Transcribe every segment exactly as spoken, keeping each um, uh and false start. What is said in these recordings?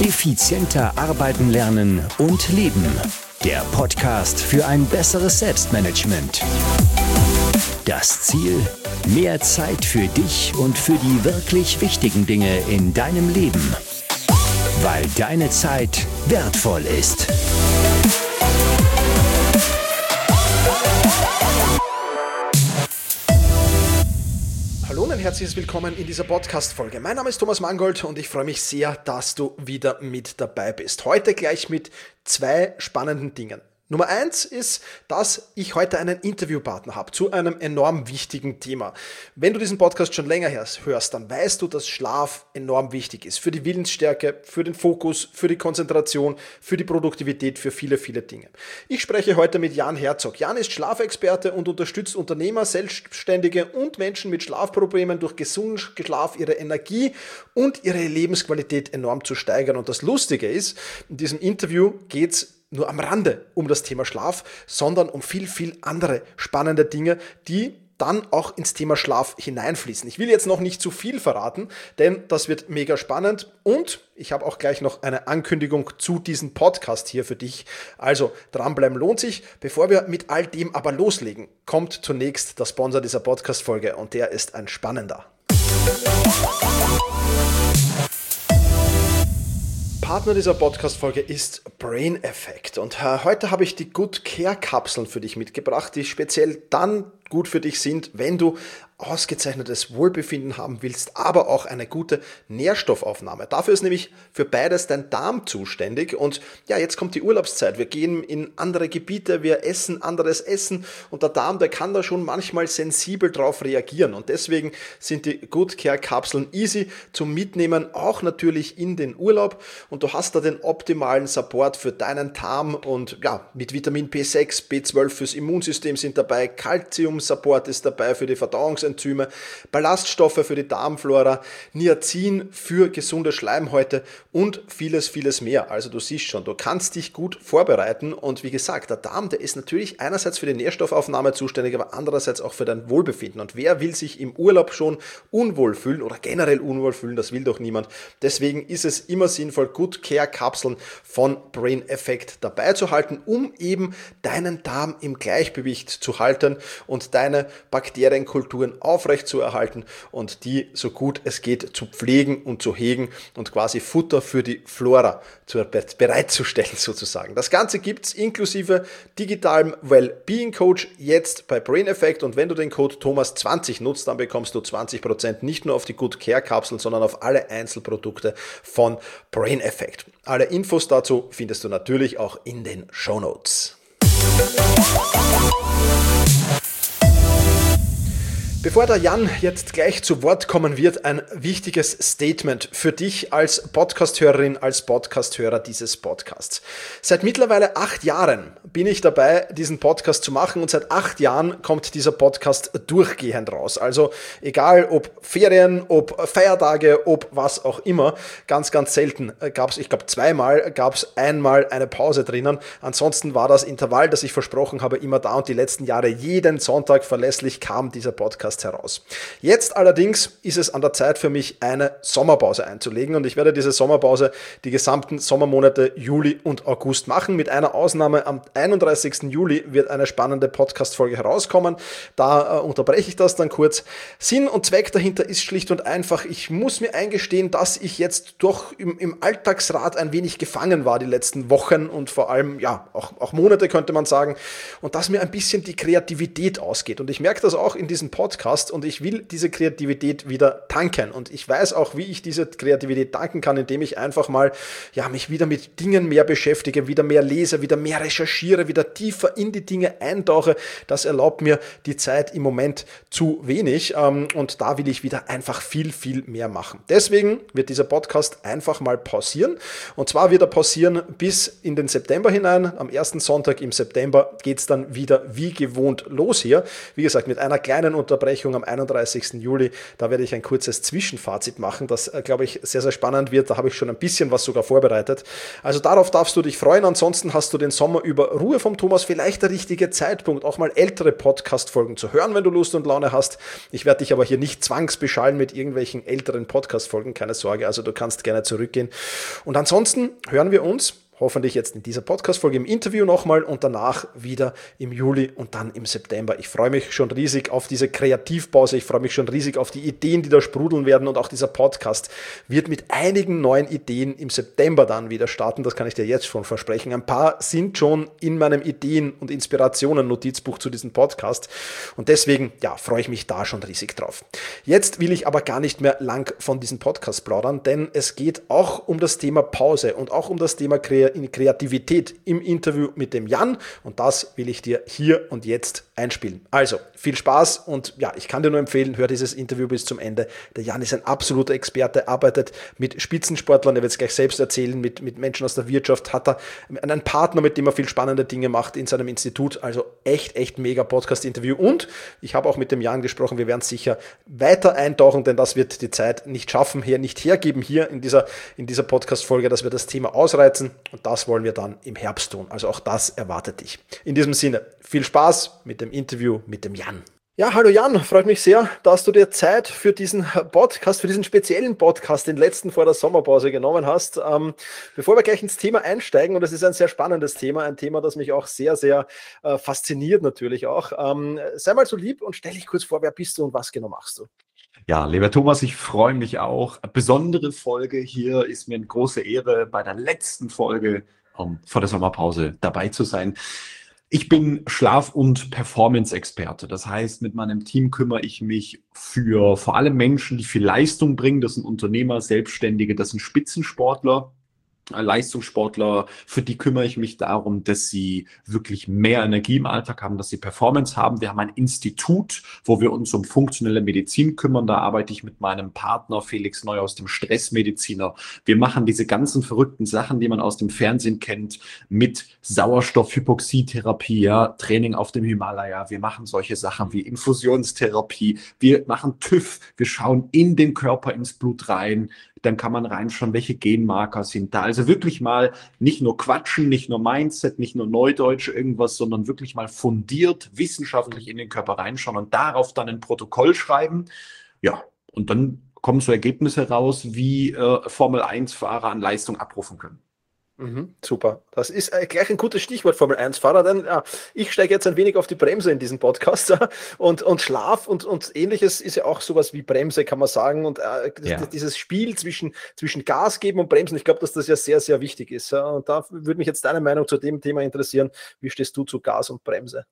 Effizienter arbeiten lernen und leben. Der Podcast für ein besseres Selbstmanagement. Das Ziel: mehr Zeit für dich und für die wirklich wichtigen Dinge in deinem Leben. Weil deine Zeit wertvoll ist. Hallo und ein herzliches Willkommen in dieser Podcast-Folge. Mein Name ist Thomas Mangold und ich freue mich sehr, dass du wieder mit dabei bist. Heute gleich mit zwei spannenden Dingen. Nummer eins ist, dass ich heute einen Interviewpartner habe zu einem enorm wichtigen Thema. Wenn du diesen Podcast schon länger hörst, dann weißt du, dass Schlaf enorm wichtig ist. Für die Willensstärke, für den Fokus, für die Konzentration, für die Produktivität, für viele, viele Dinge. Ich spreche heute mit Jan Herzog. Jan ist Schlafexperte und unterstützt Unternehmer, Selbstständige und Menschen mit Schlafproblemen durch gesunden Schlaf ihre Energie und ihre Lebensqualität enorm zu steigern. Und das Lustige ist, in diesem Interview geht es nur am Rande um das Thema Schlaf, sondern um viel, viel andere spannende Dinge, die dann auch ins Thema Schlaf hineinfließen. Ich will jetzt noch nicht zu viel verraten, denn das wird mega spannend und ich habe auch gleich noch eine Ankündigung zu diesem Podcast hier für dich. Also dranbleiben lohnt sich. Bevor wir mit all dem aber loslegen, kommt zunächst der Sponsor dieser Podcast-Folge und der ist ein spannender. Partner dieser Podcast-Folge ist Brain Effect und äh, heute habe ich die Good Care Kapseln für dich mitgebracht, die speziell dann gut für dich sind, wenn du ausgezeichnetes Wohlbefinden haben willst, aber auch eine gute Nährstoffaufnahme. Dafür ist nämlich für beides dein Darm zuständig und ja, jetzt kommt die Urlaubszeit. Wir gehen in andere Gebiete, wir essen anderes Essen und der Darm, der kann da schon manchmal sensibel drauf reagieren und deswegen sind die Good Care Kapseln easy zum Mitnehmen, auch natürlich in den Urlaub und du hast da den optimalen Support für deinen Darm und ja, mit Vitamin B sechs, B zwölf fürs Immunsystem sind dabei, Calcium Support ist dabei für die Verdauungsenzyme, Ballaststoffe für die Darmflora, Niacin für gesunde Schleimhäute und vieles, vieles mehr. Also du siehst schon, du kannst dich gut vorbereiten und wie gesagt, der Darm, der ist natürlich einerseits für die Nährstoffaufnahme zuständig, aber andererseits auch für dein Wohlbefinden. Und wer will sich im Urlaub schon unwohl fühlen oder generell unwohl fühlen, das will doch niemand. Deswegen ist es immer sinnvoll, Good Care Kapseln von Brain Effect dabei zu halten, um eben deinen Darm im Gleichgewicht zu halten und deine Bakterienkulturen aufrechtzuerhalten und die so gut es geht zu pflegen und zu hegen und quasi Futter für die Flora zu, bereitzustellen sozusagen. Das Ganze gibt es inklusive digitalem Wellbeing Coach jetzt bei Brain Effect und wenn du den Code Thomas zwanzig nutzt, dann bekommst du zwanzig Prozent nicht nur auf die Good Care Kapseln, sondern auf alle Einzelprodukte von Brain Effect. Alle Infos dazu findest du natürlich auch in den Shownotes. Bevor der Jan jetzt gleich zu Wort kommen wird, ein wichtiges Statement für dich als Podcast-Hörerin, als Podcast-Hörer dieses Podcasts. Seit mittlerweile acht Jahren bin ich dabei, diesen Podcast zu machen und seit acht Jahren kommt dieser Podcast durchgehend raus. Also egal ob Ferien, ob Feiertage, ob was auch immer, ganz, ganz selten gab es, ich glaube zweimal gab es einmal eine Pause drinnen. Ansonsten war das Intervall, das ich versprochen habe, immer da und die letzten Jahre jeden Sonntag verlässlich kam dieser Podcast heraus. Jetzt allerdings ist es an der Zeit für mich, eine Sommerpause einzulegen und ich werde diese Sommerpause die gesamten Sommermonate Juli und August machen. Mit einer Ausnahme, am einunddreißigsten Juli wird eine spannende Podcast-Folge herauskommen. Da äh, unterbreche ich das dann kurz. Sinn und Zweck dahinter ist schlicht und einfach, ich muss mir eingestehen, dass ich jetzt doch im, im Alltagsrad ein wenig gefangen war die letzten Wochen und vor allem, ja, auch, auch Monate könnte man sagen und dass mir ein bisschen die Kreativität ausgeht und ich merke das auch in diesem Podcast und ich will diese Kreativität wieder tanken und ich weiß auch, wie ich diese Kreativität tanken kann, indem ich einfach mal ja, mich wieder mit Dingen mehr beschäftige, wieder mehr lese, wieder mehr recherchiere, wieder tiefer in die Dinge eintauche. Das erlaubt mir die Zeit im Moment zu wenig ähm, und da will ich wieder einfach viel, viel mehr machen. Deswegen wird dieser Podcast einfach mal pausieren und zwar wird er pausieren bis in den September hinein. Am ersten Sonntag im September geht es dann wieder wie gewohnt los hier. Wie gesagt, mit einer kleinen Unterbrechung Besprechung am einunddreißigsten Juli. Da werde ich ein kurzes Zwischenfazit machen, das, äh, glaube ich, sehr, sehr spannend wird. Da habe ich schon ein bisschen was sogar vorbereitet. Also darauf darfst du dich freuen. Ansonsten hast du den Sommer über Ruhe vom Thomas. Vielleicht der richtige Zeitpunkt, auch mal ältere Podcast-Folgen zu hören, wenn du Lust und Laune hast. Ich werde dich aber hier nicht zwangsbeschallen mit irgendwelchen älteren Podcast-Folgen. Keine Sorge, also du kannst gerne zurückgehen. Und ansonsten hören wir uns hoffentlich jetzt in dieser Podcast-Folge im Interview nochmal und danach wieder im Juli und dann im September. Ich freue mich schon riesig auf diese Kreativpause. Ich freue mich schon riesig auf die Ideen, die da sprudeln werden, und auch dieser Podcast wird mit einigen neuen Ideen im September dann wieder starten. Das kann ich dir jetzt schon versprechen. Ein paar sind schon in meinem Ideen- und Inspirationen-Notizbuch zu diesem Podcast und deswegen, ja, freue ich mich da schon riesig drauf. Jetzt will ich aber gar nicht mehr lang von diesem Podcast plaudern, denn es geht auch um das Thema Pause und auch um das Thema Kreativität. In Kreativität im Interview mit dem Jan, und das will ich dir hier und jetzt einspielen. Also, viel Spaß und ja, ich kann dir nur empfehlen, hör dieses Interview bis zum Ende. Der Jan ist ein absoluter Experte, arbeitet mit Spitzensportlern, er wird es gleich selbst erzählen, mit, mit Menschen aus der Wirtschaft, hat er einen Partner, mit dem er viel spannende Dinge macht in seinem Institut. Also echt, echt mega Podcast-Interview, und ich habe auch mit dem Jan gesprochen, wir werden sicher weiter eintauchen, denn das wird die Zeit nicht schaffen, hier nicht hergeben, hier in dieser, in dieser Podcast-Folge, dass wir das Thema ausreizen. Und das wollen wir dann im Herbst tun. Also auch das erwartet dich. In diesem Sinne, viel Spaß mit dem Interview mit dem Jan. Ja, hallo Jan, freut mich sehr, dass du dir Zeit für diesen Podcast, für diesen speziellen Podcast, den letzten vor der Sommerpause, genommen hast. Ähm, bevor wir gleich ins Thema einsteigen, und es ist ein sehr spannendes Thema, ein Thema, das mich auch sehr, sehr äh, fasziniert natürlich auch. Ähm, sei mal so lieb und stell dich kurz vor, wer bist du und was genau machst du? Ja, lieber Thomas, ich freue mich auch. Eine besondere Folge hier, ist mir eine große Ehre, bei der letzten Folge um, vor der Sommerpause dabei zu sein. Ich bin Schlaf- und Performance-Experte. Das heißt, mit meinem Team kümmere ich mich für vor allem Menschen, die viel Leistung bringen. Das sind Unternehmer, Selbstständige, das sind Spitzensportler. Leistungssportler, für die kümmere ich mich darum, dass sie wirklich mehr Energie im Alltag haben, dass sie Performance haben. Wir haben ein Institut, wo wir uns um funktionelle Medizin kümmern. Da arbeite ich mit meinem Partner Felix Neu aus dem Stressmediziner. Wir machen diese ganzen verrückten Sachen, die man aus dem Fernsehen kennt, mit Sauerstoffhypoxietherapie, ja, Training auf dem Himalaya. Wir machen solche Sachen wie Infusionstherapie. Wir machen TÜV. Wir schauen in den Körper, ins Blut rein. Dann kann man reinschauen, welche Genmarker sind da. Also wirklich mal nicht nur quatschen, nicht nur Mindset, nicht nur Neudeutsch irgendwas, sondern wirklich mal fundiert, wissenschaftlich in den Körper reinschauen und darauf dann ein Protokoll schreiben. Ja, und dann kommen so Ergebnisse raus, wie äh, Formel eins Fahrer an Leistung abrufen können. Mhm, super. Das ist äh, gleich ein gutes Stichwort, Formel eins Fahrer, denn ja, ich steige jetzt ein wenig auf die Bremse in diesem Podcast äh, und, und Schlaf und, und ähnliches ist ja auch sowas wie Bremse, kann man sagen, und äh, Ja. das, dieses Spiel zwischen, zwischen Gas geben und Bremsen, ich glaube, dass das ja sehr, sehr wichtig ist. Ja. Und da würde mich jetzt deine Meinung zu dem Thema interessieren. Wie stehst du zu Gas und Bremse?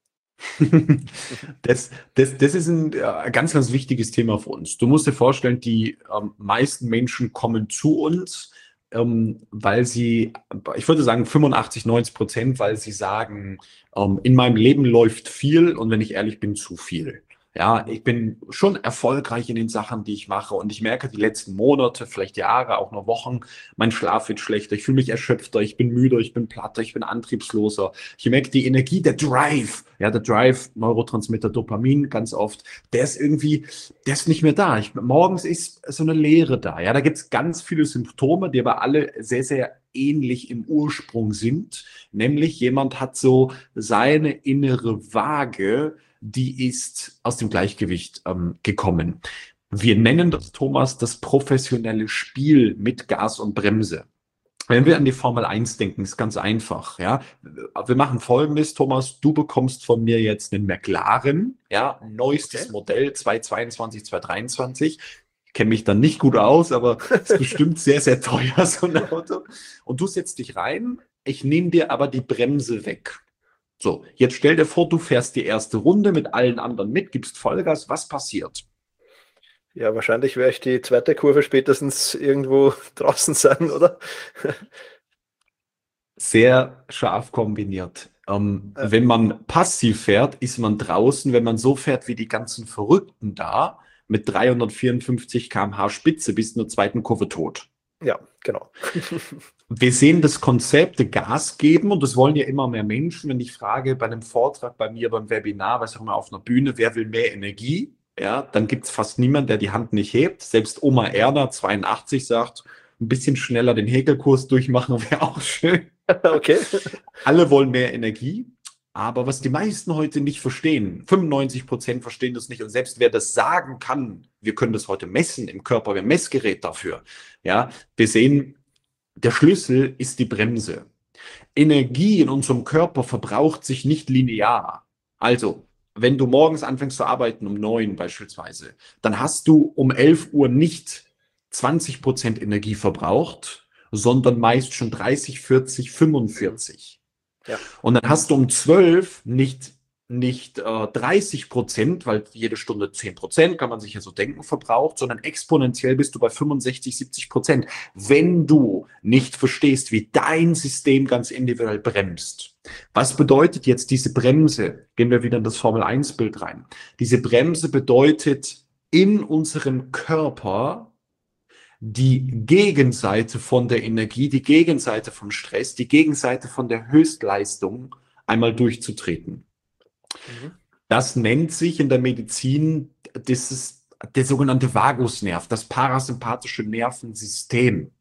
Das, das, das ist ein äh, ganz, ganz wichtiges Thema für uns. Du musst dir vorstellen, die ähm, meisten Menschen kommen zu uns, ähm, weil sie, ich würde sagen fünfundachtzig, neunzig Prozent, weil sie sagen, ähm, in meinem Leben läuft viel und wenn ich ehrlich bin, zu viel. Ja, ich bin schon erfolgreich in den Sachen, die ich mache und ich merke die letzten Monate, vielleicht Jahre, auch nur Wochen, mein Schlaf wird schlechter, ich fühle mich erschöpfter, ich bin müder, ich bin platter, ich bin antriebsloser. Ich merke die Energie, der Drive, ja, der Drive, Neurotransmitter Dopamin ganz oft, der ist irgendwie, der ist nicht mehr da. Ich, morgens ist so eine Leere da. Ja, da gibt es ganz viele Symptome, die aber alle sehr, sehr ähnlich im Ursprung sind. Nämlich jemand hat so seine innere Waage, die ist aus dem Gleichgewicht ähm, gekommen. Wir nennen das, Thomas, das professionelle Spiel mit Gas und Bremse. Wenn wir an die Formel eins denken, ist ganz einfach, ja. Wir machen Folgendes, Thomas, du bekommst von mir jetzt einen McLaren, ja, neuestes Okay. Modell, zweitausendzweiundzwanzig, zweitausenddreiundzwanzig. Ich kenne mich dann nicht gut aus, aber es ist bestimmt sehr, sehr teuer, so ein Auto. Und du setzt dich rein, ich nehme dir aber die Bremse weg. So, jetzt stell dir vor, du fährst die erste Runde mit allen anderen mit, gibst Vollgas, was passiert? Ja, wahrscheinlich werde ich die zweite Kurve spätestens irgendwo draußen sein, oder? Sehr scharf kombiniert. Ähm, Ja. wenn man passiv fährt, ist man draußen. Wenn man so fährt wie die ganzen Verrückten da, mit dreihundertvierundfünfzig Kilometer pro Stunde Spitze bis in der zweiten Kurve tot. Ja, genau. Wir sehen das Konzept Gas geben und das wollen ja immer mehr Menschen. Wenn ich frage bei einem Vortrag bei mir, beim Webinar, was auch immer auf einer Bühne, wer will mehr Energie? ja, dann gibt es fast niemanden, der die Hand nicht hebt. Selbst Oma Erna, zweiundachtzig, sagt, ein bisschen schneller den Häkelkurs durchmachen wäre auch schön. Okay. Alle wollen mehr Energie. Aber was die meisten heute nicht verstehen, fünfundneunzig Prozent verstehen das nicht. Und selbst wer das sagen kann, wir können das heute messen im Körper, wir haben ein Messgerät dafür. Ja, wir sehen, der Schlüssel ist die Bremse. Energie in unserem Körper verbraucht sich nicht linear. Also, wenn du morgens anfängst zu arbeiten, um neun beispielsweise, dann hast du um elf Uhr nicht zwanzig Prozent Energie verbraucht, sondern meist schon dreißig, vierzig, fünfundvierzig. Ja. Und dann hast du um zwölf nicht, nicht äh, dreißig Prozent, weil jede Stunde zehn Prozent, kann man sich ja so denken, verbraucht, sondern exponentiell bist du bei fünfundsechzig, siebzig Prozent. Wenn du nicht verstehst, wie dein System ganz individuell bremst. Was bedeutet jetzt diese Bremse? Gehen wir wieder in das Formel eins Bild rein. Diese Bremse bedeutet in unserem Körper die Gegenseite von der Energie, die Gegenseite vom Stress, die Gegenseite von der Höchstleistung einmal durchzutreten. Mhm. Das nennt sich in der Medizin dieses, der sogenannte Vagusnerv, das parasympathische Nervensystem.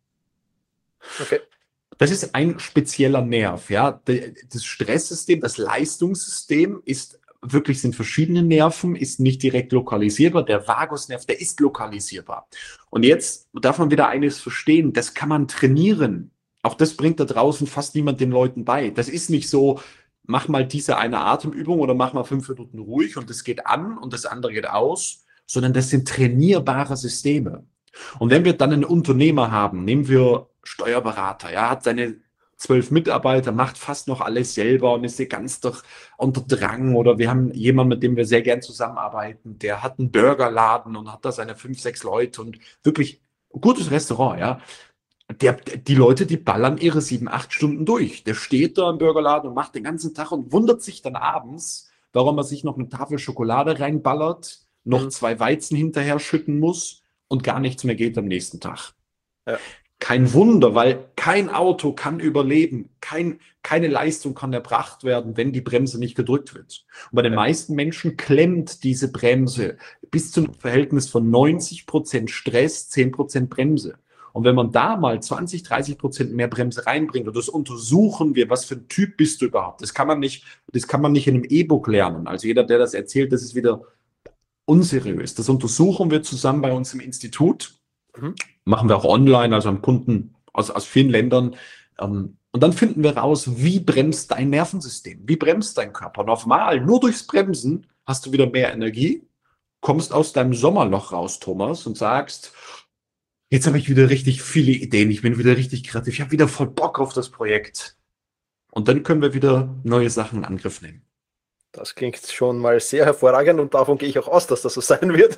Okay. Das ist ein spezieller Nerv. Ja? Das Stresssystem, das Leistungssystem ist wirklich, sind verschiedene Nerven, ist nicht direkt lokalisierbar. Der Vagusnerv, der ist lokalisierbar. Und jetzt darf man wieder eines verstehen, das kann man trainieren. Auch das bringt da draußen fast niemand den Leuten bei. Das ist nicht so, mach mal diese eine Atemübung oder mach mal fünf Minuten ruhig und das geht an und das andere geht aus, sondern das sind trainierbare Systeme. Und wenn wir dann einen Unternehmer haben, nehmen wir Steuerberater, ja, hat seine zwölf Mitarbeiter, macht fast noch alles selber und ist hier ganz doch unter Drang. Oder wir haben jemanden, mit dem wir sehr gern zusammenarbeiten, der hat einen Burgerladen und hat da seine fünf, sechs Leute und wirklich ein gutes Restaurant, ja. Der, die Leute, die ballern ihre sieben, acht Stunden durch. Der steht da im Burgerladen und macht den ganzen Tag und wundert sich dann abends, warum er sich noch eine Tafel Schokolade reinballert, noch mhm. zwei Weizen hinterher schütten muss und gar nichts mehr geht am nächsten Tag. Ja. Kein Wunder, weil kein Auto kann überleben, kein, keine Leistung kann erbracht werden, wenn die Bremse nicht gedrückt wird. Und bei den meisten Menschen klemmt diese Bremse bis zu einem Verhältnis von neunzig Prozent Stress, zehn Prozent Bremse. Und wenn man da mal zwanzig, dreißig Prozent mehr Bremse reinbringt, und das untersuchen wir, was für ein Typ bist du überhaupt, das kann man nicht, das kann man nicht in einem E-Book lernen. Also jeder, der das erzählt, das ist wieder unseriös. Das untersuchen wir zusammen bei uns im Institut. Mhm. Machen wir auch online, also haben Kunden aus, aus vielen Ländern. Ähm, und dann finden wir raus, wie bremst dein Nervensystem, wie bremst dein Körper. Normal, nur durchs Bremsen hast du wieder mehr Energie, kommst aus deinem Sommerloch raus, Thomas, und sagst, jetzt habe ich wieder richtig viele Ideen, ich bin wieder richtig kreativ, ich habe wieder voll Bock auf das Projekt. Und dann können wir wieder neue Sachen in Angriff nehmen. Das klingt schon mal sehr hervorragend und davon gehe ich auch aus, dass das so sein wird.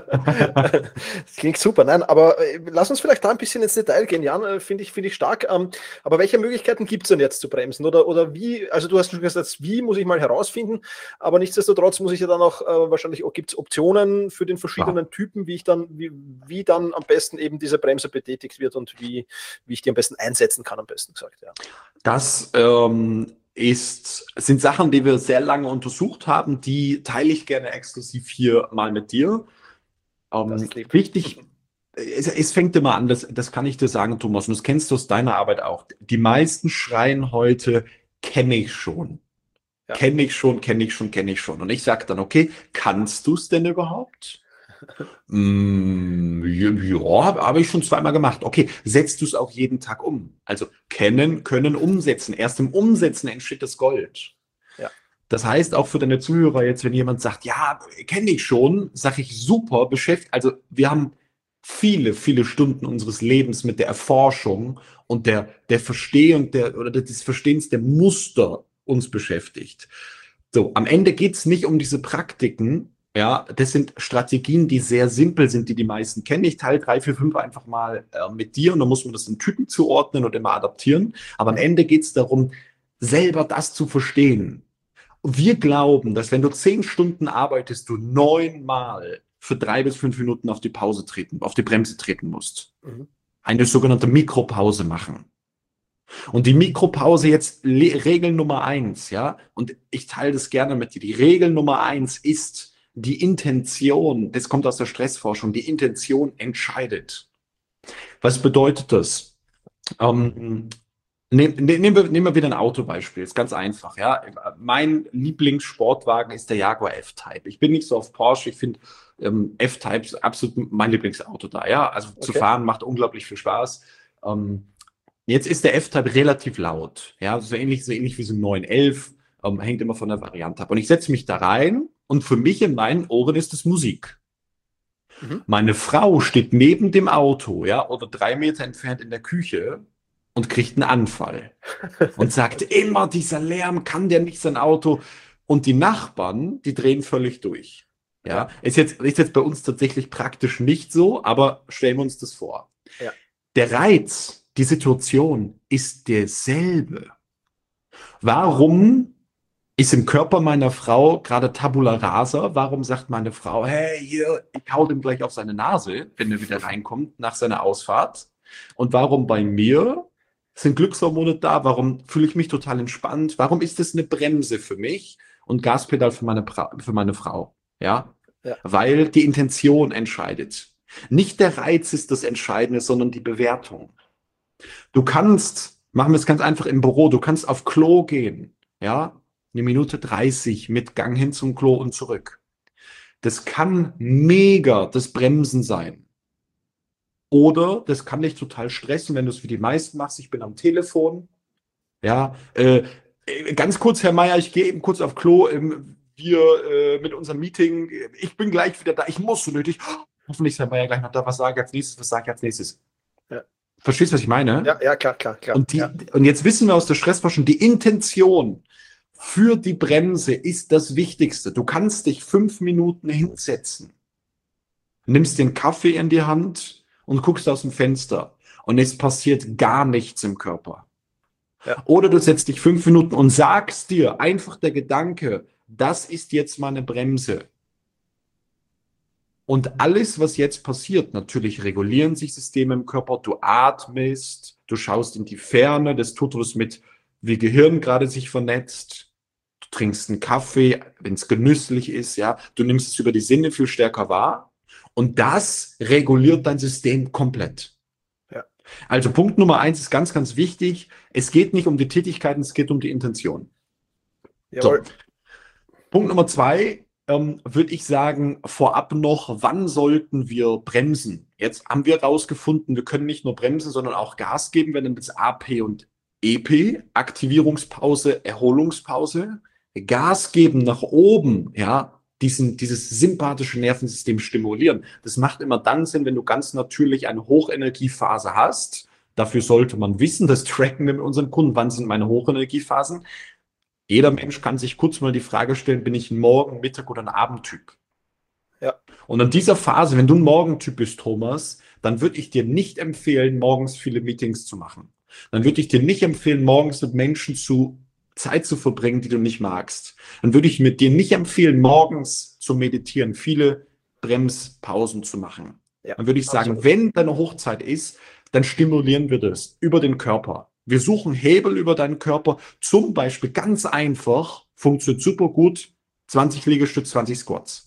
Das klingt super. Nein, aber äh, lass uns vielleicht da ein bisschen ins Detail gehen, Jan, äh, finde ich, finde ich stark. Ähm, aber welche Möglichkeiten gibt es denn jetzt zu bremsen? Oder, oder wie, also du hast schon gesagt, wie muss ich mal herausfinden, aber nichtsdestotrotz muss ich ja dann auch äh, wahrscheinlich, oh, gibt es Optionen für den verschiedenen ja. Typen, wie ich dann, wie, wie dann am besten eben diese Bremse betätigt wird und wie, wie ich die am besten einsetzen kann, am besten gesagt. Ja. Das ähm Ist, sind Sachen, die wir sehr lange untersucht haben, die teile ich gerne exklusiv hier mal mit dir. Ähm, wichtig, es, es fängt immer an, das, das kann ich dir sagen, Thomas, und das kennst du aus deiner Arbeit auch. Die meisten schreien heute, kenne ich schon. Ja. Kenne ich schon, kenne ich schon, kenne ich schon. Und ich sage dann, okay, kannst du es denn überhaupt? mm, ja, habe ich schon zweimal gemacht. Okay, setzt du es auch jeden Tag um? Also kennen, können, umsetzen. Erst im Umsetzen entsteht das Gold. Ja. Das heißt auch für deine Zuhörer jetzt, wenn jemand sagt, ja, kenne ich schon, sage ich super, beschäftigt. Also wir haben viele, viele Stunden unseres Lebens mit der Erforschung und der, der Verstehung der, oder des Verstehens der Muster uns beschäftigt. So, am Ende geht es nicht um diese Praktiken. Ja, das sind Strategien, die sehr simpel sind, die die meisten kennen. Ich teile drei, vier, fünf einfach mal äh, mit dir und dann muss man das in Typen zuordnen und immer adaptieren. Aber am Ende geht es darum, selber das zu verstehen. Und wir glauben, dass wenn du zehn Stunden arbeitest, du neunmal für drei bis fünf Minuten auf die Pause treten, auf die Bremse treten musst. Mhm. Eine sogenannte Mikropause machen. Und die Mikropause jetzt Regel Nummer eins, ja, und ich teile das gerne mit dir. Die Regel Nummer eins ist, die Intention, das kommt aus der Stressforschung, die Intention entscheidet. Was bedeutet das? Ähm, nehm, ne, nehmen, wir, nehmen wir wieder ein Autobeispiel, ist ganz einfach. Ja? Mein Lieblingssportwagen ist der Jaguar F-Type. Ich bin nicht so auf Porsche, ich finde ähm, F-Type ist absolut mein Lieblingsauto da. Ja? Also okay. Zu fahren macht unglaublich viel Spaß. Ähm, jetzt ist der F-Type relativ laut, ja? So ähnlich, so ähnlich wie so ein neun elf, ähm, hängt immer von der Variante ab. Und ich setze mich da rein und für mich in meinen Ohren ist es Musik. Mhm. Meine Frau steht neben dem Auto, ja, oder drei Meter entfernt in der Küche und kriegt einen Anfall und sagt immer, dieser Lärm, kann der nicht sein Auto? Und die Nachbarn, die drehen völlig durch. Ja, ja. Ist jetzt, ist jetzt bei uns tatsächlich praktisch nicht so, aber stellen wir uns das vor. Ja. Der Reiz, die Situation ist derselbe. Warum ist im Körper meiner Frau gerade Tabula rasa? Warum sagt meine Frau, hey, hier, ich hau dem gleich auf seine Nase, wenn er wieder reinkommt nach seiner Ausfahrt? Und warum bei mir sind Glückshormone da? Warum fühle ich mich total entspannt? Warum ist das eine Bremse für mich und Gaspedal für meine, für meine Frau? Ja? Ja, weil die Intention entscheidet. Nicht der Reiz ist das Entscheidende, sondern die Bewertung. Du kannst, machen wir es ganz einfach im Büro, du kannst auf Klo gehen, ja, eine Minute dreißig mit Gang hin zum Klo und zurück. Das kann mega das Bremsen sein. Oder das kann dich total stressen, wenn du es wie die meisten machst. Ich bin am Telefon. Ja, äh, ganz kurz, Herr Meier, ich gehe eben kurz auf Klo. Ähm, wir äh, mit unserem Meeting. Ich bin gleich wieder da. Ich muss so nötig. Hoffentlich ist Herr Meier gleich noch da. Was sage ich als nächstes? Was sage ich als nächstes? Ja. Verstehst du, was ich meine? Ja, ja, klar, klar, klar. Und, die, ja. und jetzt wissen wir aus der Stressforschung, die Intention für die Bremse ist das Wichtigste. Du kannst dich fünf Minuten hinsetzen, nimmst den Kaffee in die Hand und guckst aus dem Fenster und es passiert gar nichts im Körper. Ja. Oder du setzt dich fünf Minuten und sagst dir einfach der Gedanke, das ist jetzt meine Bremse. Und alles, was jetzt passiert, natürlich regulieren sich Systeme im Körper, du atmest, du schaust in die Ferne, das tut was mit, wie Gehirn gerade sich vernetzt. Du trinkst einen Kaffee, wenn es genüsslich ist, ja, du nimmst es über die Sinne viel stärker wahr und das reguliert dein System komplett. Ja. Also Punkt Nummer eins ist ganz, ganz wichtig. Es geht nicht um die Tätigkeiten, es geht um die Intention. So. Punkt Nummer zwei, ähm, würde ich sagen, vorab noch, wann sollten wir bremsen? Jetzt haben wir herausgefunden, wir können nicht nur bremsen, sondern auch Gas geben, wenn das A P und E P, Aktivierungspause, Erholungspause, Gas geben nach oben, ja, diesen, dieses sympathische Nervensystem stimulieren. Das macht immer dann Sinn, wenn du ganz natürlich eine Hochenergiephase hast. Dafür sollte man wissen, das tracken wir mit unseren Kunden, wann sind meine Hochenergiephasen. Jeder Mensch kann sich kurz mal die Frage stellen, bin ich ein Morgen-, Mittag- oder ein Abendtyp? Ja. Und in dieser Phase, wenn du ein Morgentyp bist, Thomas, dann würde ich dir nicht empfehlen, morgens viele Meetings zu machen. Dann würde ich dir nicht empfehlen, morgens mit Menschen zu Zeit zu verbringen, die du nicht magst. Dann würde ich mit dir nicht empfehlen, morgens zu meditieren, viele Bremspausen zu machen. Ja, dann würde ich sagen, absolut. Wenn deine Hochzeit ist, dann stimulieren wir das über den Körper. Wir suchen Hebel über deinen Körper, zum Beispiel ganz einfach, funktioniert super gut, zwanzig Liegestütze, zwanzig Squats.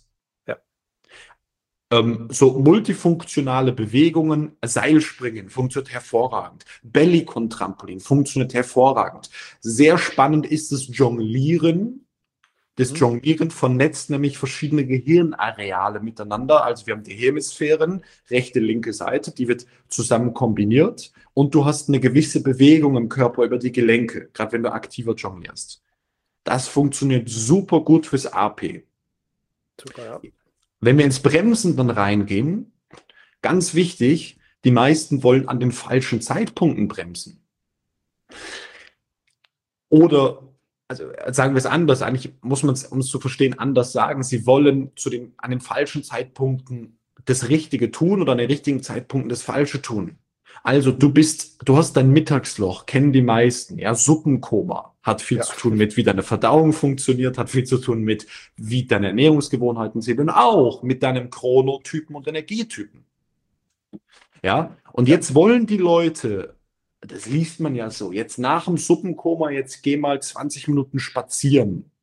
Ähm, so multifunktionale Bewegungen, Seilspringen funktioniert hervorragend. Bellycon-Trampolin funktioniert hervorragend. Sehr spannend ist das Jonglieren. Das Jonglieren vernetzt nämlich verschiedene Gehirnareale miteinander. Also wir haben die Hemisphären, rechte, linke Seite, die wird zusammen kombiniert. Und du hast eine gewisse Bewegung im Körper über die Gelenke, gerade wenn du aktiver jonglierst. Das funktioniert super gut fürs A P. Super, ja. Wenn wir ins Bremsen dann reingehen, ganz wichtig, die meisten wollen an den falschen Zeitpunkten bremsen. Oder, also sagen wir es anders, eigentlich muss man es, um es zu verstehen, anders sagen, sie wollen zu den, an den falschen Zeitpunkten das Richtige tun oder an den richtigen Zeitpunkten das Falsche tun. Also du bist, du hast dein Mittagsloch, kennen die meisten, ja, Suppenkoma, hat viel ja. zu tun mit, wie deine Verdauung funktioniert, hat viel zu tun mit, wie deine Ernährungsgewohnheiten sind und auch mit deinem Chronotypen und Energietypen. Ja, und jetzt wollen die Leute, das liest man ja so, jetzt nach dem Suppenkoma, jetzt geh mal zwanzig Minuten spazieren.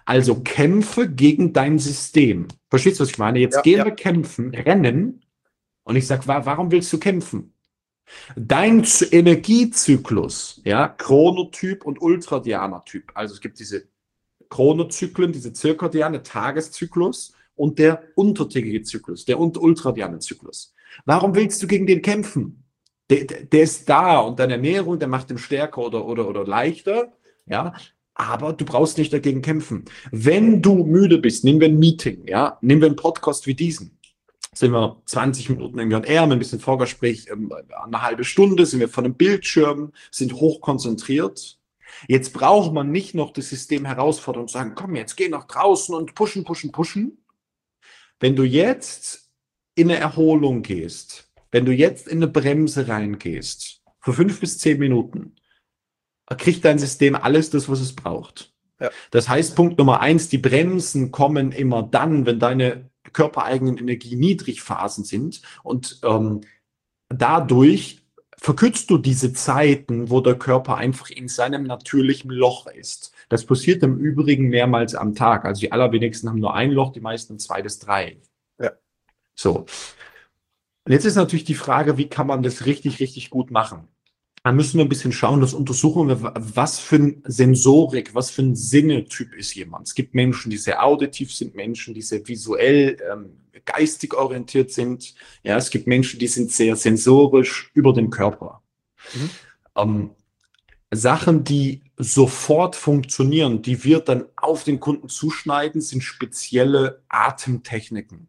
Also kämpfe gegen dein System. Verstehst du, was ich meine? Jetzt Ja, gehen ja. wir kämpfen, rennen. Und ich sage, wa warum willst du kämpfen? Dein Z Energiezyklus, ja, Chronotyp und Ultradianer-Typ. Also es gibt diese Chronozyklen, diese zirkadiane Tageszyklus und der untertägige Zyklus, der ultradiane Zyklus. Warum willst du gegen den kämpfen? Der, der, der ist da und deine Ernährung, der macht den stärker oder, oder, oder leichter, ja, aber du brauchst nicht dagegen kämpfen. Wenn du müde bist, nehmen wir ein Meeting, ja, nehmen wir einen Podcast wie diesen, sind wir zwanzig Minuten im J R mit ein bisschen Vorgespräch, ähm, eine halbe Stunde, sind wir vor einem Bildschirm, sind hochkonzentriert. Jetzt braucht man nicht noch das System herausfordern und sagen, komm, jetzt geh nach draußen und pushen, pushen, pushen. Wenn du jetzt in eine Erholung gehst, wenn du jetzt in eine Bremse reingehst, für fünf bis zehn Minuten, kriegt dein System alles das, was es braucht. Ja. Das heißt, Punkt Nummer eins, die Bremsen kommen immer dann, wenn deine körpereigenen Energieniedrigphasen sind und ähm, dadurch verkürzt du diese Zeiten, wo der Körper einfach in seinem natürlichen Loch ist. Das passiert im Übrigen mehrmals am Tag. Also die allerwenigsten haben nur ein Loch, die meisten zwei bis drei. Ja. So. Und jetzt ist natürlich die Frage, wie kann man das richtig, richtig gut machen? Da müssen wir ein bisschen schauen, das untersuchen wir, was für ein Sensorik, was für ein Sinnetyp ist jemand. Es gibt Menschen, die sehr auditiv sind, Menschen, die sehr visuell, ähm, geistig orientiert sind. Ja, es gibt Menschen, die sind sehr sensorisch über den Körper. Mhm. Ähm, Sachen, die sofort funktionieren, die wir dann auf den Kunden zuschneiden, sind spezielle Atemtechniken.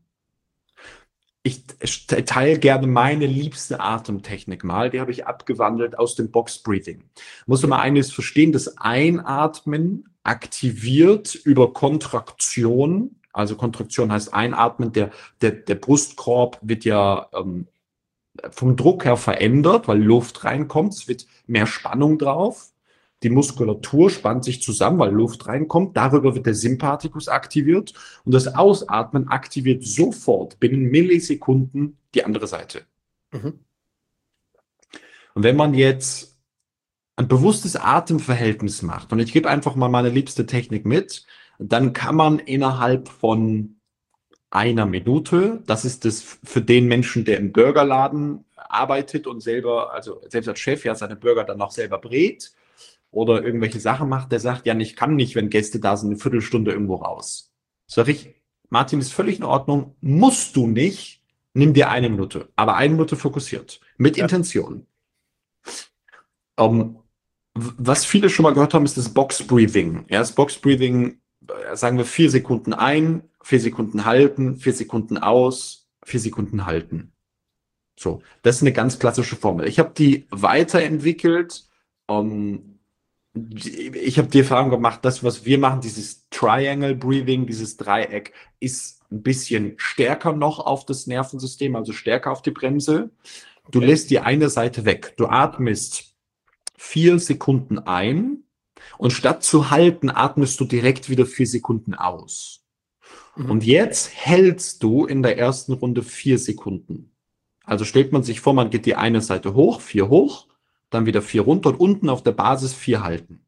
Ich teile gerne meine liebste Atemtechnik mal, die habe ich abgewandelt aus dem Box Breathing. Muss man eines verstehen, das Einatmen aktiviert über Kontraktion, also Kontraktion heißt Einatmen, der, der, der Brustkorb wird ja ähm, vom Druck her verändert, weil Luft reinkommt, es wird mehr Spannung drauf. Die Muskulatur spannt sich zusammen, weil Luft reinkommt. Darüber wird der Sympathikus aktiviert. Und das Ausatmen aktiviert sofort binnen Millisekunden die andere Seite. Mhm. Und wenn man jetzt ein bewusstes Atemverhältnis macht, und ich gebe einfach mal meine liebste Technik mit, dann kann man innerhalb von einer Minute, das ist das für den Menschen, der im Burgerladen arbeitet und selber, also selbst als Chef, ja seine Burger dann auch selber brät, oder irgendwelche Sachen macht, der sagt, ja, ich kann nicht, wenn Gäste da sind, eine Viertelstunde irgendwo raus. Sag ich, Martin, ist völlig in Ordnung, musst du nicht, nimm dir eine Minute, aber eine Minute fokussiert, mit ja. Intention. Um, was viele schon mal gehört haben, ist das Box Breathing. Ja, das Box Breathing, sagen wir vier Sekunden ein, vier Sekunden halten, vier Sekunden aus, vier Sekunden halten. So, das ist eine ganz klassische Formel. Ich habe die weiterentwickelt, um, ich habe die Erfahrung gemacht, das, was wir machen, dieses Triangle Breathing, dieses Dreieck, ist ein bisschen stärker noch auf das Nervensystem, also stärker auf die Bremse. Du okay. lässt die eine Seite weg. Du atmest vier Sekunden ein und statt zu halten, atmest du direkt wieder vier Sekunden aus. Mhm. Und jetzt hältst du in der ersten Runde vier Sekunden. Also stellt man sich vor, man geht die eine Seite hoch, vier hoch, dann wieder vier runter und unten auf der Basis vier halten.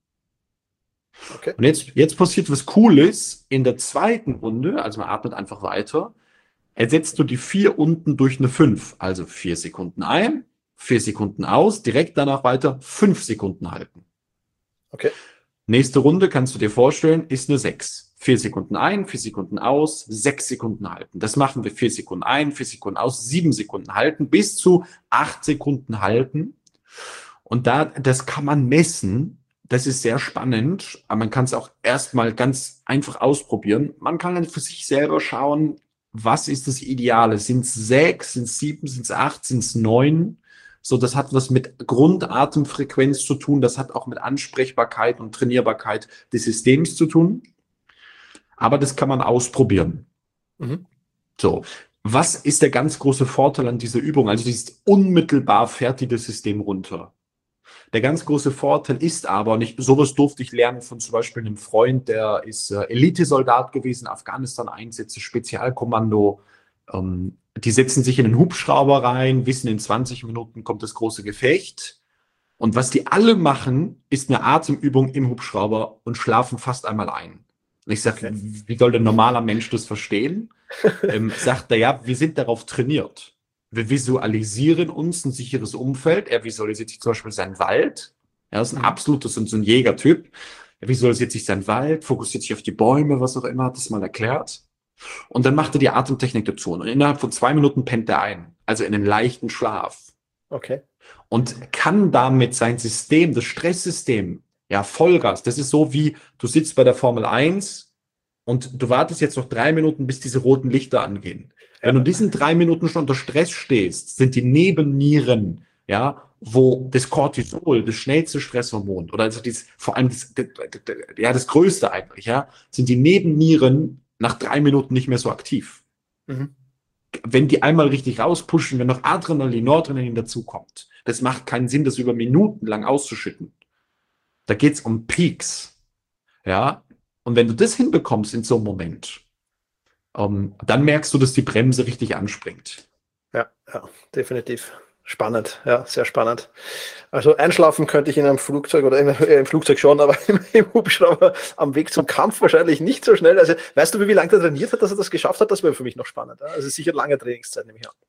Okay. Und jetzt, jetzt passiert was Cooles. In der zweiten Runde, also man atmet einfach weiter, ersetzt du die vier unten durch eine fünf. Also vier Sekunden ein, vier Sekunden aus, direkt danach weiter fünf Sekunden halten. Okay. Nächste Runde, kannst du dir vorstellen, ist eine sechs. vier Sekunden ein, vier Sekunden aus, sechs Sekunden halten. Das machen wir vier Sekunden ein, vier Sekunden aus, sieben Sekunden halten, bis zu acht Sekunden halten. Und da, das kann man messen. Das ist sehr spannend, aber man kann es auch erstmal ganz einfach ausprobieren. Man kann dann für sich selber schauen, was ist das Ideale? Sind es sechs, sind es sieben, sind es acht, sind es neun? So, das hat was mit Grundatemfrequenz zu tun. Das hat auch mit Ansprechbarkeit und Trainierbarkeit des Systems zu tun. Aber das kann man ausprobieren. Mhm. So, was ist der ganz große Vorteil an dieser Übung? Also dieses unmittelbar fährt das System runter. Der ganz große Vorteil ist aber, und ich, sowas durfte ich lernen von zum Beispiel einem Freund, der ist äh, Elitesoldat gewesen, Afghanistan-Einsätze, Spezialkommando. Ähm, die setzen sich in einen Hubschrauber rein, wissen, in zwanzig Minuten kommt das große Gefecht. Und was die alle machen, ist eine Atemübung im Hubschrauber und schlafen fast einmal ein. Und ich sage, Okay. wie soll der normaler Mensch das verstehen? ähm, sagt er, ja, wir sind darauf trainiert. Wir visualisieren uns ein sicheres Umfeld. Er visualisiert sich zum Beispiel seinen Wald. Er ist ein Mhm. absolutes, so ein Jägertyp. Er visualisiert sich seinen Wald, fokussiert sich auf die Bäume, was auch immer, hat das mal erklärt. Und dann macht er die Atemtechnik dazu. Und innerhalb von zwei Minuten pennt er ein. Also in einen leichten Schlaf. Okay. Und kann damit sein System, das Stresssystem, ja, Vollgas. Das ist so wie, du sitzt bei der Formel eins und du wartest jetzt noch drei Minuten, bis diese roten Lichter angehen. Wenn du in diesen drei Minuten schon unter Stress stehst, sind die Nebennieren, ja, wo das Cortisol, das schnellste Stresshormon, oder also dieses, vor allem das, das, das, ja, das größte eigentlich, ja, sind die Nebennieren nach drei Minuten nicht mehr so aktiv. Mhm. Wenn die einmal richtig rauspushen, wenn noch Adrenalin, Noradrenalin dazukommt, das macht keinen Sinn, das über Minuten lang auszuschütten. Da geht's um Peaks. Ja, und wenn du das hinbekommst in so einem Moment, ähm, dann merkst du, dass die Bremse richtig anspringt. Ja, ja, definitiv. Spannend, ja, sehr spannend. Also einschlafen könnte ich in einem Flugzeug oder im, äh, im Flugzeug schon, aber im, im Hubschrauber am Weg zum Kampf wahrscheinlich nicht so schnell. Also weißt du, wie lange der trainiert hat, dass er das geschafft hat? Das wäre für mich noch spannend. Ja? Also sicher lange Trainingszeit, nehme ich an.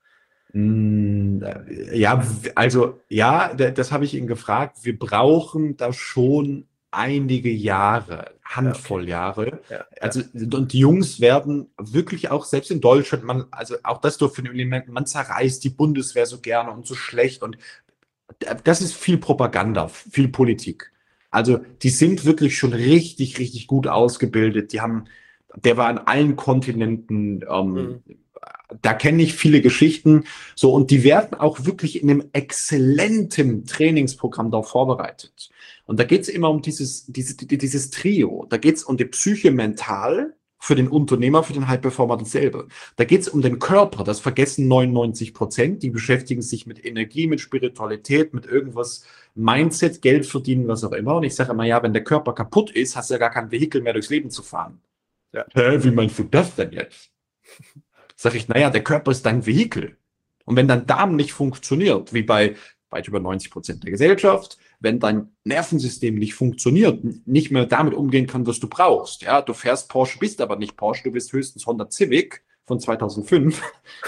Mm, Ja, also ja, da- das habe ich ihn gefragt. Wir brauchen da schon einige Jahre, Handvoll Jahre. Ja, Also und die Jungs werden wirklich auch, selbst in Deutschland, man, also auch das dürfen wir Element, man zerreißt die Bundeswehr so gerne und so schlecht und das ist viel Propaganda, viel Politik. Also die sind wirklich schon richtig, richtig gut ausgebildet. Die haben, der war an allen Kontinenten, ähm, Mhm. da kenne ich viele Geschichten. So, und die werden auch wirklich in einem exzellenten Trainingsprogramm darauf vorbereitet. Und da geht es immer um dieses, dieses, dieses Trio. Da geht es um die Psyche mental für den Unternehmer, für den High-Performer dasselbe. Da geht es um den Körper, das vergessen neunundneunzig Prozent. Die beschäftigen sich mit Energie, mit Spiritualität, mit irgendwas, Mindset, Geld verdienen, was auch immer. Und ich sage immer, ja, wenn der Körper kaputt ist, hast du ja gar kein Vehikel mehr durchs Leben zu fahren. Ja. Hä, wie meinst du das denn jetzt? Sag ich, naja, der Körper ist dein Vehikel. Und wenn dein Darm nicht funktioniert, wie bei weit über neunzig Prozent der Gesellschaft, wenn dein Nervensystem nicht funktioniert, nicht mehr damit umgehen kann, was du brauchst. Ja, du fährst Porsche, bist aber nicht Porsche, du bist höchstens Honda Civic von zweitausendfünf.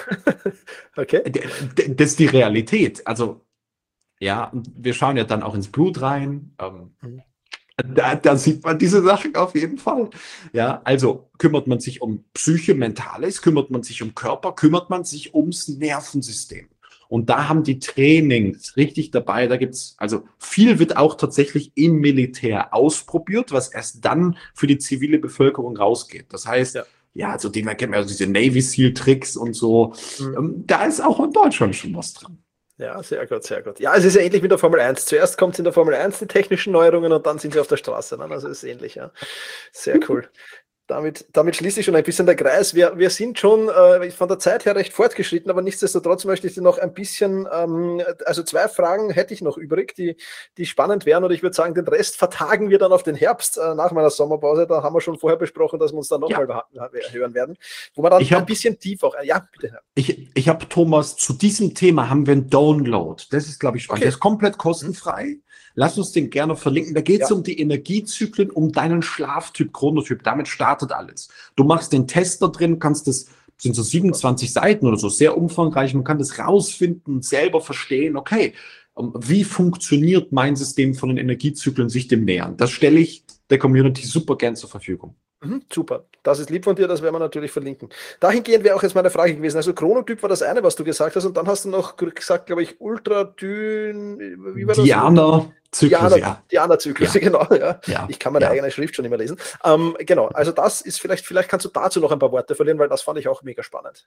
Okay. D- d- Das ist die Realität. Also, ja, und wir schauen ja dann auch ins Blut rein. Ähm, Mhm. Da, da sieht man diese Sachen auf jeden Fall. Ja, also kümmert man sich um Psyche, Mentales, kümmert man sich um Körper, kümmert man sich ums Nervensystem. Und da haben die Trainings richtig dabei. Da gibt's, also viel wird auch tatsächlich im Militär ausprobiert, was erst dann für die zivile Bevölkerung rausgeht. Das heißt, Ja. ja, also die man kennt, also diese Navy Seal Tricks und so. Mhm. Ähm, Da ist auch in Deutschland schon was dran. Ja, sehr gut, sehr gut. Ja, es ist ja ähnlich mit der Formel eins. Zuerst kommt es in der Formel eins, die technischen Neuerungen, und dann sind sie auf der Straße. Ne? Also ist ähnlich, ja. Sehr cool. Damit, damit schließt sich schon ein bisschen der Kreis. Wir, wir sind schon äh, von der Zeit her recht fortgeschritten, aber nichtsdestotrotz möchte ich dir noch ein bisschen, ähm, also zwei Fragen hätte ich noch übrig, die, die spannend wären, und ich würde sagen, den Rest vertagen wir dann auf den Herbst äh, nach meiner Sommerpause. Da haben wir schon vorher besprochen, dass wir uns dann nochmal Ja. hören werden, wo wir dann Ich hab- ein bisschen tief auch, ja, bitte. Ich, ich habe, Thomas, zu diesem Thema haben wir einen Download. Das ist, glaube ich, spannend. Okay. Der ist komplett kostenfrei. Lass uns den gerne verlinken. Da geht es Ja. um die Energiezyklen, um deinen Schlaftyp, Chronotyp. Damit startet alles. Du machst den Test da drin, kannst das, sind so siebenundzwanzig Seiten oder so, sehr umfangreich. Man kann das rausfinden, selber verstehen, okay, ähm, wie funktioniert mein System von den Energiezyklen, sich dem nähern. Das stelle ich der Community super gern zur Verfügung. Mhm, super, das ist lieb von dir, das werden wir natürlich verlinken. Dahingehend wäre auch jetzt meine Frage gewesen. Also Chronotyp war das eine, was du gesagt hast, und dann hast du noch gesagt, glaube ich, Ultradyn, wie war das? Diana-Zyklus, Diana, ja. Diana-Zyklus, Ja. genau. Ja. Ja. Ich kann meine Ja. eigene Schrift schon immer lesen. Ähm, genau, also das ist vielleicht, vielleicht kannst du dazu noch ein paar Worte verlieren, weil das fand ich auch mega spannend.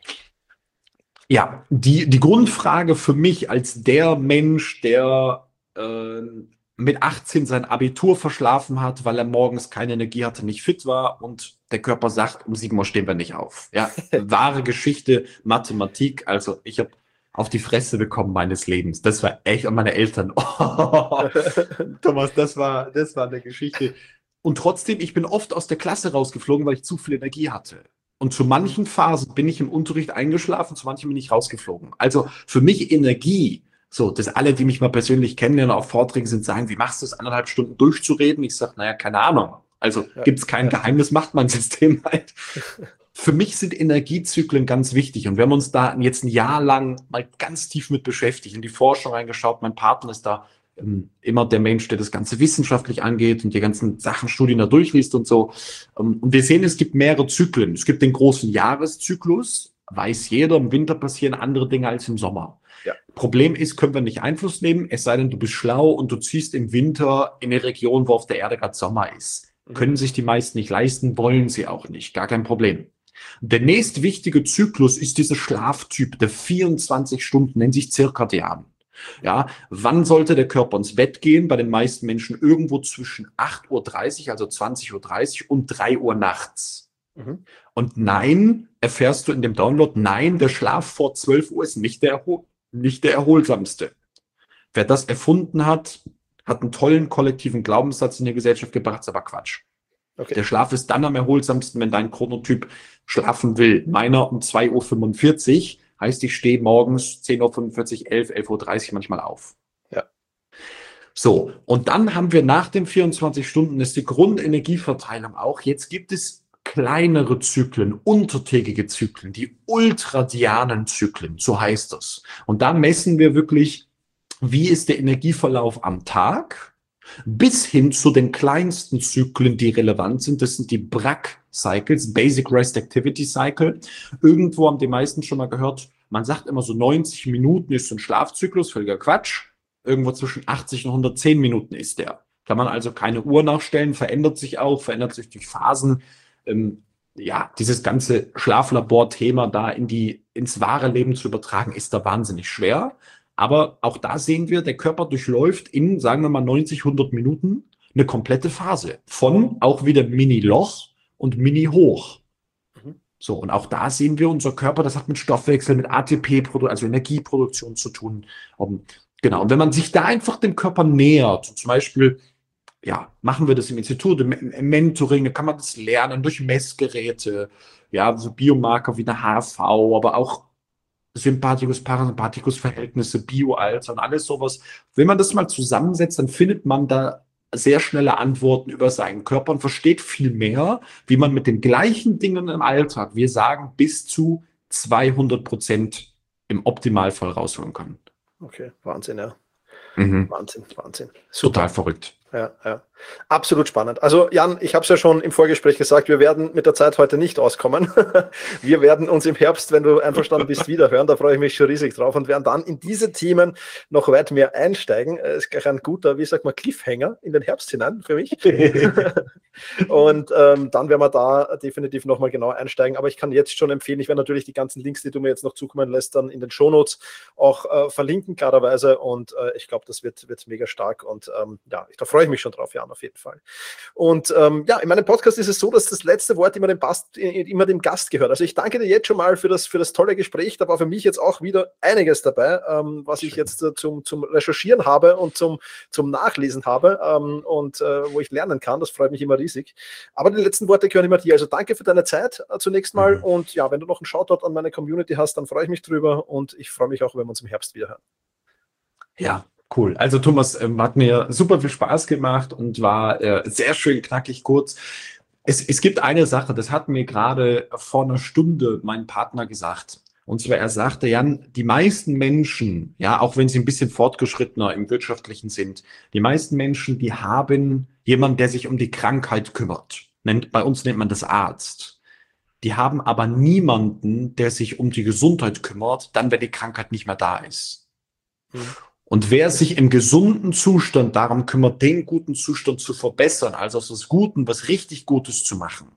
Ja, die, die Grundfrage für mich als der Mensch, der äh, mit achtzehn sein Abitur verschlafen hat, weil er morgens keine Energie hatte, nicht fit war und der Körper sagt, um sieben Uhr stehen wir nicht auf. Ja, wahre Geschichte, Mathematik. Also ich habe auf die Fresse bekommen meines Lebens. Das war echt, und meine Eltern. Oh, Thomas, das war, das war eine Geschichte. Und trotzdem, ich bin oft aus der Klasse rausgeflogen, weil ich zu viel Energie hatte. Und zu manchen Phasen bin ich im Unterricht eingeschlafen, zu manchen bin ich rausgeflogen. Also für mich Energie, so, dass alle, die mich mal persönlich kennenlernen, auf Vorträgen sind, sagen, wie machst du es, anderthalb Stunden durchzureden? Ich sage, naja, keine Ahnung. Also Ja, gibt es kein ja. Geheimnis, macht mein System halt. Für mich sind Energiezyklen ganz wichtig und wir haben uns da jetzt ein Jahr lang mal ganz tief mit beschäftigt, in die Forschung reingeschaut. Mein Partner ist da ähm, immer der Mensch, der das Ganze wissenschaftlich angeht und die ganzen Sachen, Studien da durchliest und so. Ähm, und wir sehen, es gibt mehrere Zyklen. Es gibt den großen Jahreszyklus, weiß jeder, im Winter passieren andere Dinge als im Sommer. Ja. Problem ist, können wir nicht Einfluss nehmen, es sei denn, du bist schlau und du ziehst im Winter in eine Region, wo auf der Erde gerade Sommer ist. Mhm. Können sich die meisten nicht leisten, wollen sie auch nicht, gar kein Problem. Der nächst wichtige Zyklus ist dieser Schlaftyp, der vierundzwanzig Stunden, nennt sich Zirkadian. Ja, wann sollte der Körper ins Bett gehen? Bei den meisten Menschen irgendwo zwischen acht Uhr dreißig, also zwanzig Uhr dreißig und drei Uhr nachts. Mhm. Und nein, erfährst du in dem Download, nein, der Schlaf vor zwölf Uhr ist nicht der, erhol nicht der erholsamste. Wer das erfunden hat, hat einen tollen kollektiven Glaubenssatz in der Gesellschaft gebracht, ist aber Quatsch. Okay. Der Schlaf ist dann am erholsamsten, wenn dein Chronotyp schlafen will. Meiner um zwei Uhr fünfundvierzig, heißt, ich stehe morgens zehn Uhr fünfundvierzig, elf, elf Uhr dreißig manchmal auf. Ja. So, und dann haben wir nach den vierundzwanzig Stunden, ist die Grundenergieverteilung auch. Jetzt gibt es kleinere Zyklen, untertägige Zyklen, die ultradianen Zyklen, so heißt das. Und da messen wir wirklich, wie ist der Energieverlauf am Tag, bis hin zu den kleinsten Zyklen, die relevant sind. Das sind die B R A C-Cycles, Basic Rest Activity Cycle. Irgendwo haben die meisten schon mal gehört, man sagt immer so neunzig Minuten ist so ein Schlafzyklus, völliger Quatsch. Irgendwo zwischen achtzig und hundertzehn Minuten ist der. Kann man also keine Uhr nachstellen, verändert sich auch, verändert sich durch Phasen. Ähm, ja, dieses ganze Schlaflabor-Thema da in die, ins wahre Leben zu übertragen, ist da wahnsinnig schwer. Aber auch da sehen wir, der Körper durchläuft in, sagen wir mal, neunzig, hundert Minuten eine komplette Phase. Von auch wieder Mini-Loch und Mini-Hoch. Mhm. So, und auch da sehen wir, unser Körper, das hat mit Stoffwechsel, mit A T P, also Energieproduktion zu tun. Um, genau, und wenn man sich da einfach dem Körper nähert, zum Beispiel, ja, machen wir das im Institut, im, im Mentoring, da kann man das lernen durch Messgeräte, ja, so Biomarker wie eine H V, aber auch Sympathikus, Parasympathikus Verhältnisse, Bioalter und alles sowas. Wenn man das mal zusammensetzt, dann findet man da sehr schnelle Antworten über seinen Körper und versteht viel mehr, wie man mit den gleichen Dingen im Alltag, wir sagen, bis zu zweihundert Prozent im Optimalfall rausholen kann. Okay, Wahnsinn, ja. Mhm. Wahnsinn, Wahnsinn. Super. Total verrückt. Ja, ja. Absolut spannend. Also Jan, ich habe es ja schon im Vorgespräch gesagt, wir werden mit der Zeit heute nicht auskommen. Wir werden uns im Herbst, wenn du einverstanden bist, wiederhören. Da freue ich mich schon riesig drauf und werden dann in diese Themen noch weit mehr einsteigen. Es ist gleich ein guter, wie sagt man, Cliffhanger in den Herbst hinein für mich. Und ähm, dann werden wir da definitiv nochmal genau einsteigen. Aber ich kann jetzt schon empfehlen, ich werde natürlich die ganzen Links, die du mir jetzt noch zukommen lässt, dann in den Shownotes auch äh, verlinken, klarerweise. Und äh, ich glaube, das wird, wird mega stark. Und ähm, ja, ich, da freue ich mich schon drauf, Jan, auf jeden Fall. Und ähm, ja, in meinem Podcast ist es so, dass das letzte Wort immer dem, Bast, immer dem Gast gehört. Also ich danke dir jetzt schon mal für das, für das tolle Gespräch. Da war für mich jetzt auch wieder einiges dabei, ähm, was ich jetzt äh, zum, zum Recherchieren habe und zum, zum Nachlesen habe ähm, und äh, wo ich lernen kann. Das freut mich immer riesig. Aber die letzten Worte gehören immer dir. Also danke für deine Zeit äh, zunächst mal. Mhm. Und ja, wenn du noch einen Shoutout an meine Community hast, dann freue ich mich drüber und ich freue mich auch, wenn wir uns im Herbst wieder hören. Ja, cool. Also Thomas, ähm, hat mir super viel Spaß gemacht und war äh, sehr schön knackig kurz. Es, es gibt eine Sache, das hat mir gerade vor einer Stunde mein Partner gesagt. Und zwar, er sagte, Jan, die meisten Menschen, ja, auch wenn sie ein bisschen fortgeschrittener im Wirtschaftlichen sind, die meisten Menschen, die haben jemanden, der sich um die Krankheit kümmert. Nennt, bei uns nennt man das Arzt. Die haben aber niemanden, der sich um die Gesundheit kümmert, dann, wenn die Krankheit nicht mehr da ist. Mhm. Und wer sich im gesunden Zustand darum kümmert, den guten Zustand zu verbessern, also aus was Guten, was richtig Gutes zu machen,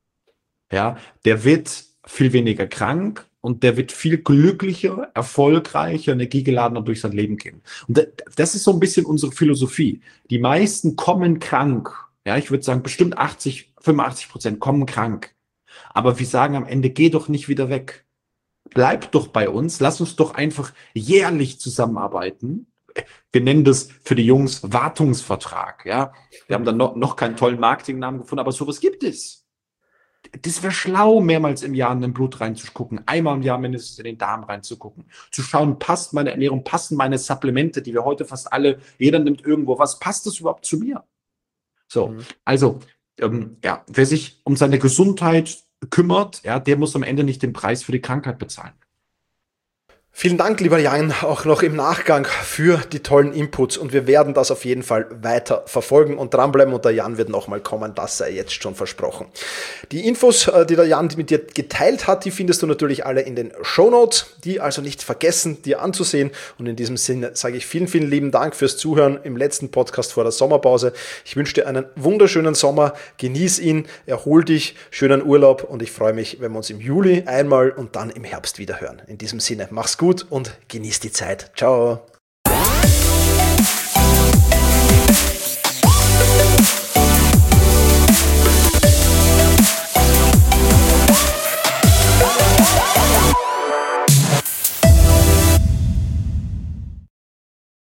ja, der wird viel weniger krank und der wird viel glücklicher, erfolgreicher, energiegeladener durch sein Leben gehen. Und das ist so ein bisschen unsere Philosophie. Die meisten kommen krank. Ja, ich würde sagen, bestimmt achtzig, fünfundachtzig Prozent kommen krank. Aber wir sagen am Ende, geh doch nicht wieder weg. Bleib doch bei uns, lass uns doch einfach jährlich zusammenarbeiten. Wir nennen das für die Jungs Wartungsvertrag. Ja, wir haben dann noch, noch keinen tollen Marketingnamen gefunden, aber sowas gibt es. Das wäre schlau, mehrmals im Jahr in den Blut reinzugucken, einmal im Jahr mindestens in den Darm reinzugucken, zu schauen, passt meine Ernährung, passen meine Supplemente, die wir heute fast alle, jeder nimmt irgendwo was, passt das überhaupt zu mir? So, mhm. Also ähm, ja, wer sich um seine Gesundheit kümmert, ja, der muss am Ende nicht den Preis für die Krankheit bezahlen. Vielen Dank, lieber Jan, auch noch im Nachgang für die tollen Inputs und wir werden das auf jeden Fall weiter verfolgen und dranbleiben und der Jan wird nochmal kommen, das sei jetzt schon versprochen. Die Infos, die der Jan mit dir geteilt hat, die findest du natürlich alle in den Shownotes, die also nicht vergessen, dir anzusehen und in diesem Sinne sage ich vielen, vielen lieben Dank fürs Zuhören im letzten Podcast vor der Sommerpause. Ich wünsche dir einen wunderschönen Sommer, genieß ihn, erhol dich, schönen Urlaub und ich freue mich, wenn wir uns im Juli einmal und dann im Herbst wieder hören. In diesem Sinne, mach's gut und genieß die Zeit. Ciao.